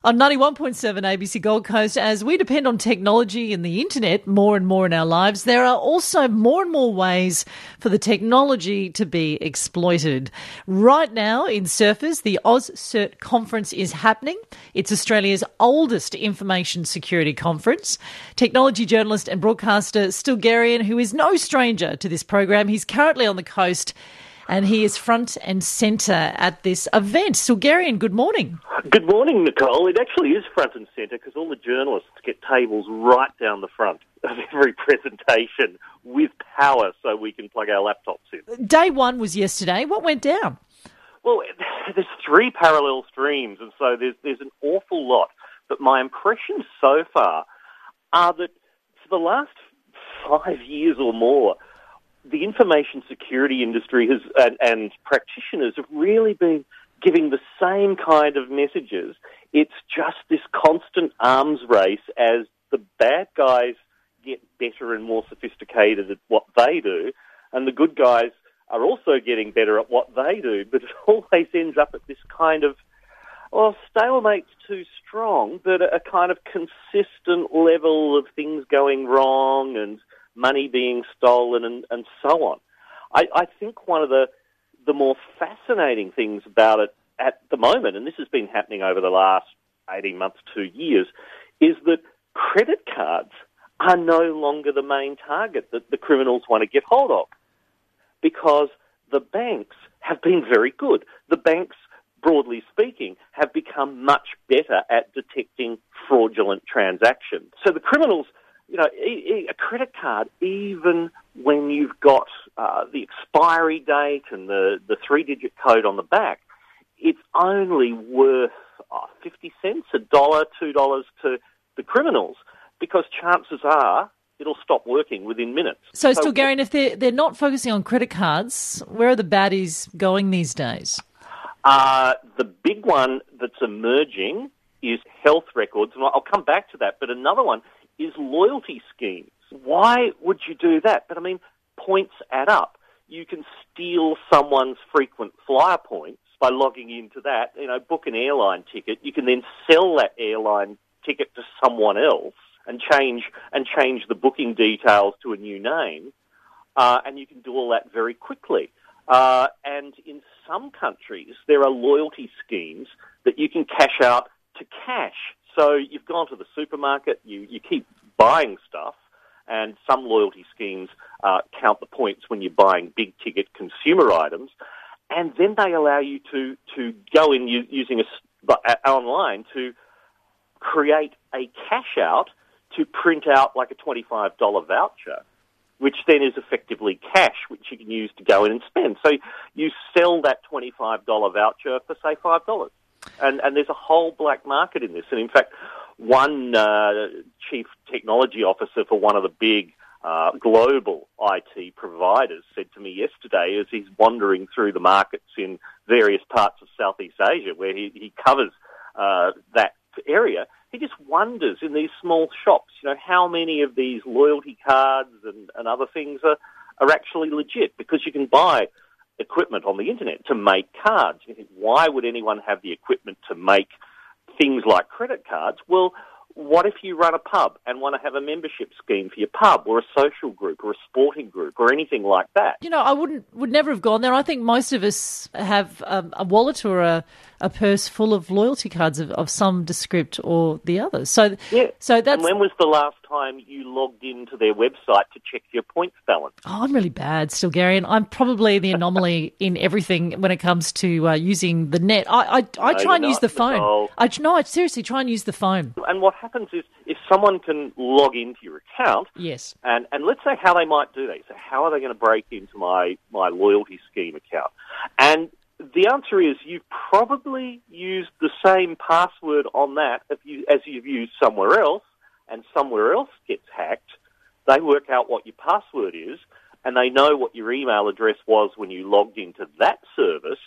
On 91.7 ABC Gold Coast, as we depend on technology and the internet more and more in our lives, there are also more and more ways for the technology to be exploited. Right now in Surfers, the AusCert conference is happening. It's Australia's oldest information security conference. Technology journalist and broadcaster Stilgherrian, who is no stranger to this program, he's currently on the coast and he is front and centre at this event. Stilgherrian, good morning. Good morning, Nicole. It actually is front and centre because all the journalists get tables right down the front of every presentation with power so we can plug our laptops in. Day one was yesterday. What went down? Well, there's three parallel streams, and so there's an awful lot. But my impressions so far are that for the last 5 years or more, the information security industry and practitioners have really been giving the same kind of messages. It's just this constant arms race as the bad guys get better and more sophisticated at what they do, and the good guys are also getting better at what they do, but it always ends up at this kind of, well, stalemate's too strong, but a kind of consistent level of things going wrong and money being stolen and so on. I think one of the more fascinating things about it at the moment, and this has been happening over the last 18 months, 2 years, is that credit cards are no longer the main target that the criminals want to get hold of, because the banks have been very good. The banks, broadly speaking, have become much better at detecting fraudulent transactions. So the criminals, you know, a credit card, even when you've got the expiry date and the three-digit code on the back, it's only worth 50 cents, $1, $2 to the criminals, because chances are it'll stop working within minutes. So Stilgherrian, if they're not focusing on credit cards, where are the baddies going these days? The big one that's emerging is health records, and I'll come back to that, but another one is loyalty schemes. Why would you do that? But I mean, points add up. You can steal someone's frequent flyer points by logging into that, you know, book an airline ticket. You can then sell that airline ticket to someone else and change the booking details to a new name, and you can do all that very quickly. And in some countries, there are loyalty schemes that you can cash out to cash. So you've gone to the supermarket, you keep buying stuff, and some loyalty schemes count the points when you're buying big-ticket consumer items, and then they allow you to go in using online to create a cash-out to print out like a $25 voucher, which then is effectively cash, which you can use to go in and spend. So you sell that $25 voucher for, say, $5. And there's a whole black market in this. And in fact, one chief technology officer for one of the big global IT providers said to me yesterday, as he's wandering through the markets in various parts of Southeast Asia where he covers that area, he just wonders in these small shops, you know, how many of these loyalty cards and other things are actually legit, because you can buy equipment on the internet to make cards. You think, why would anyone have the equipment to make things like credit cards? Well, what if you run a pub and want to have a membership scheme for your pub, or a social group, or a sporting group, or anything like that? You know, I would never have gone there. I think most of us have a wallet or a purse full of loyalty cards of some descript or the other. So yeah. So that's. And when was the last time you logged into their website to check your points balance? Oh, I'm really bad, Stilgherrian. I'm probably the anomaly in everything when it comes to using the net. I try and use the phone. I seriously try and use the phone. And what happens is, if someone can log into your account, yes, and let's say how they might do that. So how are they going to break into my loyalty scheme account? And the answer is you've probably used the same password on that as you've used somewhere else, and somewhere else gets hacked. They work out what your password is, and they know what your email address was when you logged into that service.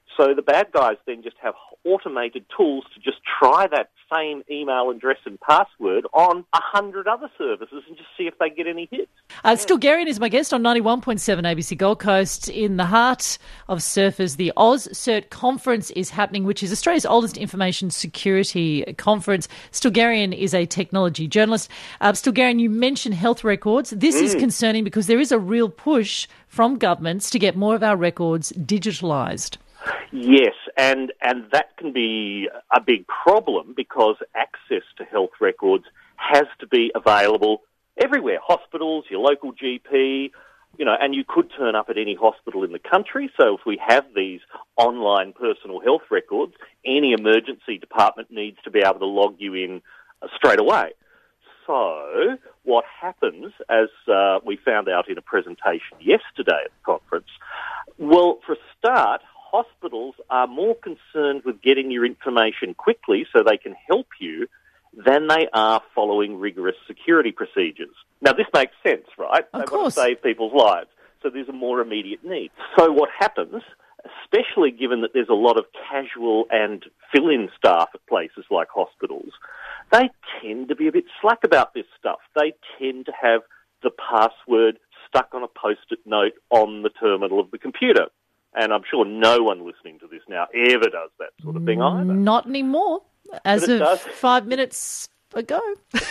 So the bad guys then just have automated tools to just try that same email address and password on 100 other services and just see if they get any hits. Stilgherrian is my guest on 91.7 ABC Gold Coast. In the heart of surfers, the AusCert conference is happening, which is Australia's oldest information security conference. Stilgherrian is a technology journalist. Stilgherrian, you mentioned health records. This is concerning because there is a real push from governments to get more of our records digitalised. Yes, and that can be a big problem because access to health records has to be available everywhere. Hospitals, your local GP, and you could turn up at any hospital in the country. So if we have these online personal health records, any emergency department needs to be able to log you in straight away. So what happens, as we found out in a presentation yesterday at the conference, well, for a start, hospitals are more concerned with getting your information quickly so they can help you than they are following rigorous security procedures. Now, this makes sense, right? Of They course. want to save people's lives. So there's a more immediate need. So what happens, especially given that there's a lot of casual and fill-in staff at places like hospitals, they tend to be a bit slack about this stuff. They tend to have the password stuck on a Post-it note on the terminal of the computer. And I'm sure no one listening to this now ever does that sort of thing either. Not anymore, as of does. 5 minutes ago.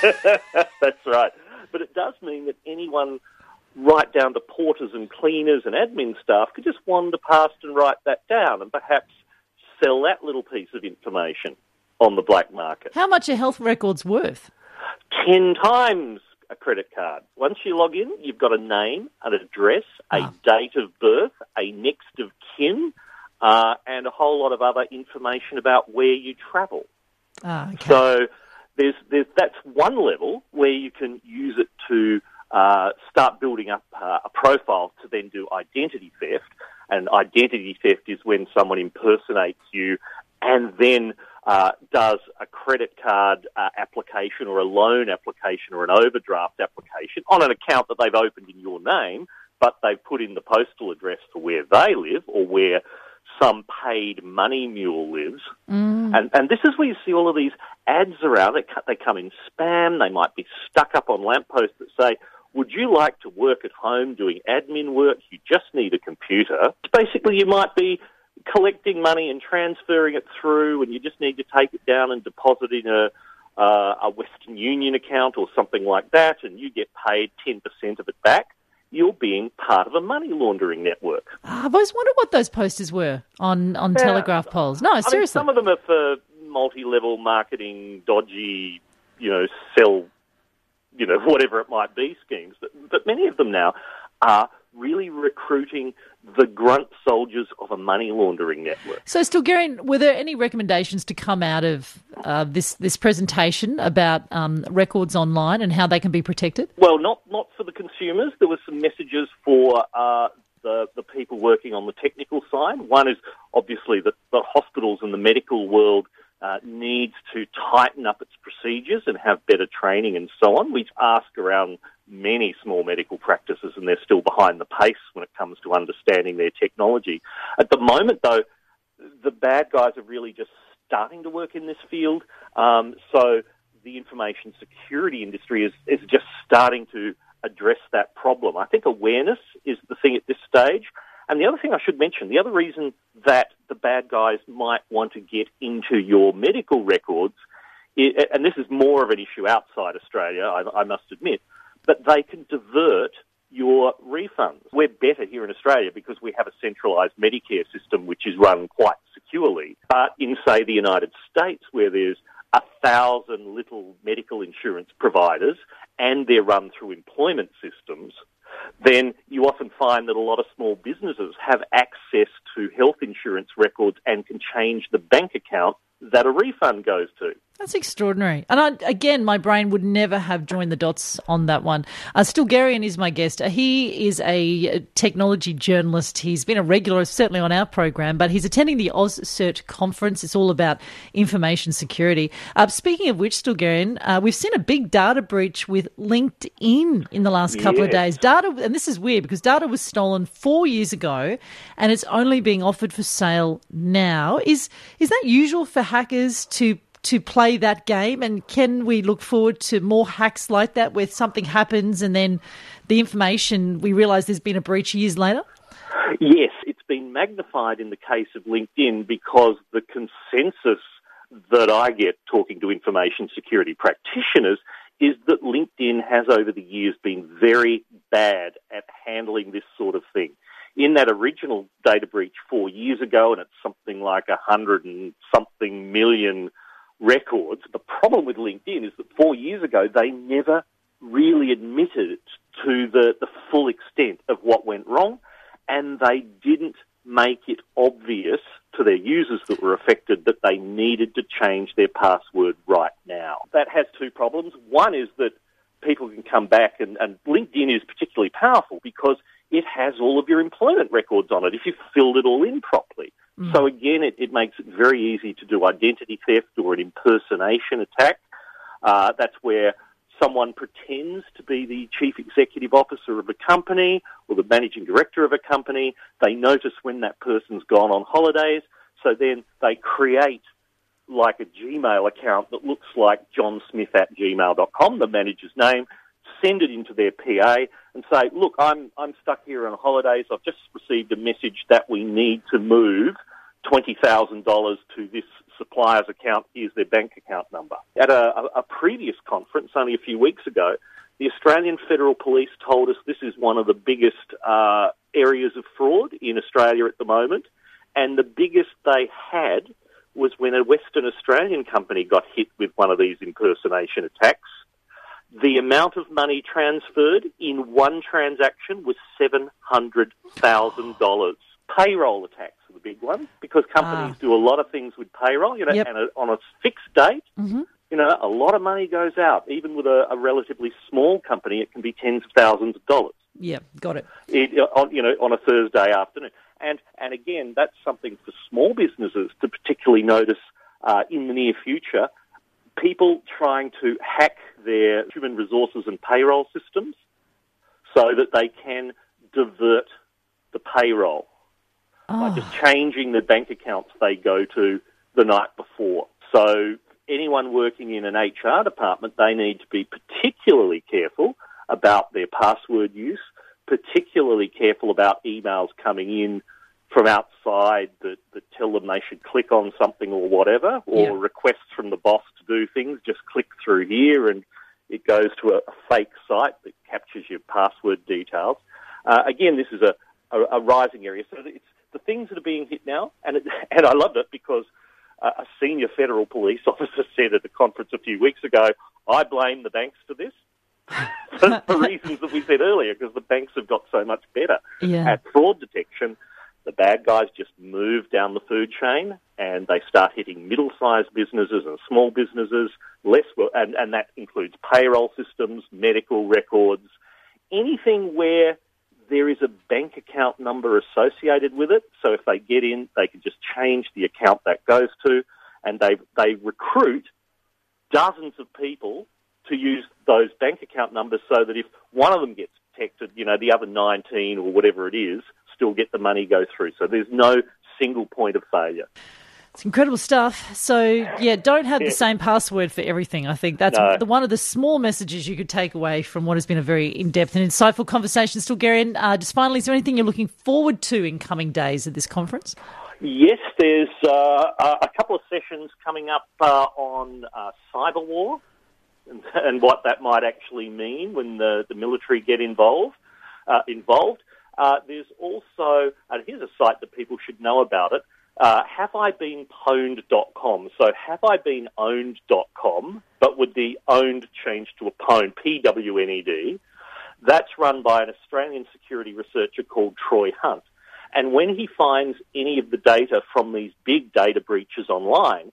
That's right. But it does mean that anyone, right down to porters and cleaners and admin staff, could just wander past and write that down and perhaps sell that little piece of information on the black market. How much are health records worth? 10 times a credit card. Once you log in, you've got a name, an address, a date of birth, a next of kin, and a whole lot of other information about where you travel. Okay. So that's one level where you can use it to start building up a profile to then do identity theft. And identity theft is when someone impersonates you and then does a credit card application or a loan application or an overdraft application on an account that they've opened in your name, but they've put in the postal address for where they live or where some paid money mule lives. And this is where you see all of these ads around. They come in spam. They might be stuck up on lampposts that say, would you like to work at home doing admin work? You just need a computer. Basically, you might be collecting money and transferring it through, and you just need to take it down and deposit in a Western Union account or something like that, and you get paid 10% of it back. You're being part of a money laundering network. I've always wondered what those posters were on telegraph poles. No, seriously. I mean, some of them are for multi-level marketing, dodgy, sell, whatever it might be schemes. But many of them now are really recruiting the grunt soldiers of a money laundering network. So, Stilgherrian, were there any recommendations to come out of this presentation about records online and how they can be protected? Well, not for the consumers. There were some messages for the people working on the technical side. One is obviously that the hospitals and the medical world needs to tighten up its procedures and have better training and so on. We ask around many small medical practices and they're still behind the pace when it comes to understanding their technology. At the moment, though, the bad guys are really just starting to work in this field. So the information security industry is just starting to address that problem. I think awareness is the thing at this stage. And the other thing I should mention, the other reason that the bad guys might want to get into your medical records, and this is more of an issue outside Australia, I must admit, but they can divert your refunds. We're better here in Australia because we have a centralised Medicare system which is run quite securely. But in, say, the United States, where there's 1,000 little medical insurance providers and they're run through employment systems, then you often find that a lot of small businesses have access to health insurance records and can change the bank account that a refund goes to. That's extraordinary. And again, my brain would never have joined the dots on that one. Stilgherrian is my guest. He is a technology journalist. He's been a regular, certainly on our program, but he's attending the AusCert conference. It's all about information security. Speaking of which, Stilgherrian, we've seen a big data breach with LinkedIn in the last couple of days. Data, and this is weird because data was stolen 4 years ago and it's only being offered for sale now. Is that usual for hackers to play that game, and can we look forward to more hacks like that where something happens and then the information, we realise there's been a breach years later? Yes, it's been magnified in the case of LinkedIn because the consensus that I get talking to information security practitioners is that LinkedIn has over the years been very bad at handling this sort of thing. In that original data breach 4 years ago, and it's something like 100 and something million records, the problem with LinkedIn is that 4 years ago they never really admitted to the full extent of what went wrong, and they didn't make it obvious to their users that were affected that they needed to change their password right now. That has two problems. One is that people can come back, and LinkedIn is particularly powerful because it has all of your employment records on it if you've filled it all in properly. So again, it makes it very easy to do identity theft or an impersonation attack. That's where someone pretends to be the chief executive officer of a company or the managing director of a company. They notice when that person's gone on holidays, so then they create like a Gmail account that looks like johnsmith@gmail.com, the manager's name, send it into their PA and say, look, I'm stuck here on holidays. I've just received a message that we need to move $20,000 to this supplier's account. Here's their bank account number. At a previous conference only a few weeks ago, the Australian Federal Police told us this is one of the biggest areas of fraud in Australia at the moment, and the biggest they had was when a Western Australian company got hit with one of these impersonation attacks. The amount of money transferred in one transaction was $700,000. Payroll attacks are the big one because companies do a lot of things with payroll, and on a fixed date, a lot of money goes out. Even with a relatively small company, it can be tens of thousands of dollars. Yeah, got it. On a Thursday afternoon. And again, that's something for small businesses to particularly notice in the near future. People trying to hack their human resources and payroll systems so that they can divert the payroll by just changing the bank accounts they go to the night before. So anyone working in an HR department, they need to be particularly careful about their password use, particularly careful about emails coming in from outside that tell them they should click on something or whatever, or requests from the boss to do things, just click through here and it goes to a fake site that captures your password details. Again, this is a rising area. So it's the things that are being hit now, and I loved it because a senior federal police officer said at a conference a few weeks ago, I blame the banks for this. for reasons that we said earlier, because the banks have got so much better at fraud detection. The bad guys just move down the food chain and they start hitting middle-sized businesses and small businesses, and that includes payroll systems, medical records, anything where there is a bank account number associated with it. So if they get in, they can just change the account that goes to, and they recruit dozens of people to use those bank account numbers so that if one of them gets detected, the other 19 or whatever it is still get the money go through. So there's no single point of failure. It's incredible stuff. So, don't have the same password for everything. I think that's one of the small messages you could take away from what has been a very in-depth and insightful conversation. Stilgherrian, just finally, is there anything you're looking forward to in coming days at this conference? Yes, there's a couple of sessions coming up on cyber war and what that might actually mean when the military get involved. There's also, and here's a site that people should know about it, haveibeenpwned.com. So haveibeenowned.com, but with the owned changed to a pwned, P-W-N-E-D. That's run by an Australian security researcher called Troy Hunt. And when he finds any of the data from these big data breaches online,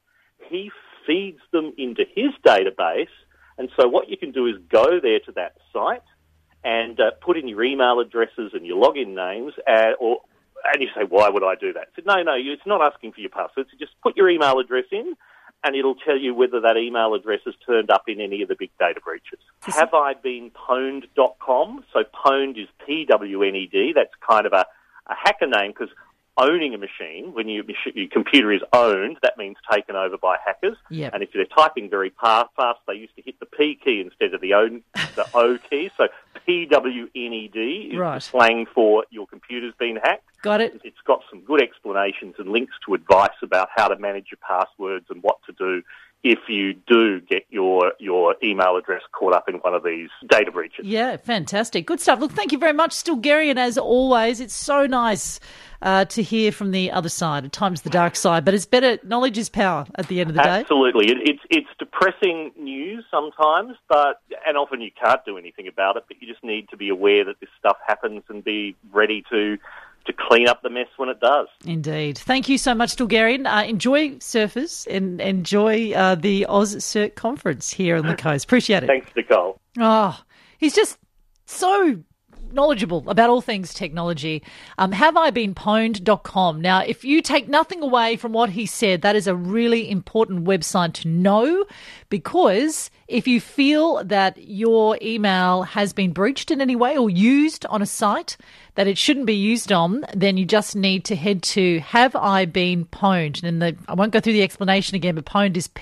he feeds them into his database. And so what you can do is go there to that site and put in your email addresses and your login names, and you say, why would I do that? I said, no, it's not asking for your passwords. So just put your email address in, and it'll tell you whether that email address has turned up in any of the big data breaches. HaveIBeenPwned.com. So pwned is P-W-N-E-D. That's kind of a hacker name, because owning a machine, when your computer is owned, that means taken over by hackers. Yep. And if they're typing very fast, they used to hit the P key instead of the O key. So PWNED is the slang for your computer's been hacked. Got it. It's got some good explanations and links to advice about how to manage your passwords and what to do if you do get your email address caught up in one of these data breaches. Yeah, fantastic. Good stuff. Look, thank you very much, Stilgherrian, as always. It's so nice to hear from the other side. At times the dark side, but it's better. Knowledge is power at the end of the day. Absolutely. It's depressing news sometimes, and often you can't do anything about it, but you just need to be aware that this stuff happens and be ready to clean up the mess when it does. Indeed. Thank you so much, Stilgherrian. Enjoy Surfers and enjoy the AusCert conference here on the coast. Appreciate it. Thanks, Nicole. Oh, he's just so knowledgeable about all things technology. HaveIBeenPwned.com. Now, if you take nothing away from what he said, that is a really important website to know, because if you feel that your email has been breached in any way or used on a site that it shouldn't be used on, then you just need to head to Have I Been Pwned. And I won't go through the explanation again, but pwned is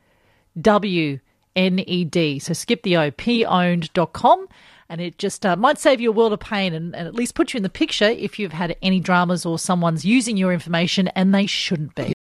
P-W-N-E-D. So skip the O, pwned.com. And it just might save you a world of pain and at least put you in the picture if you've had any dramas or someone's using your information and they shouldn't be.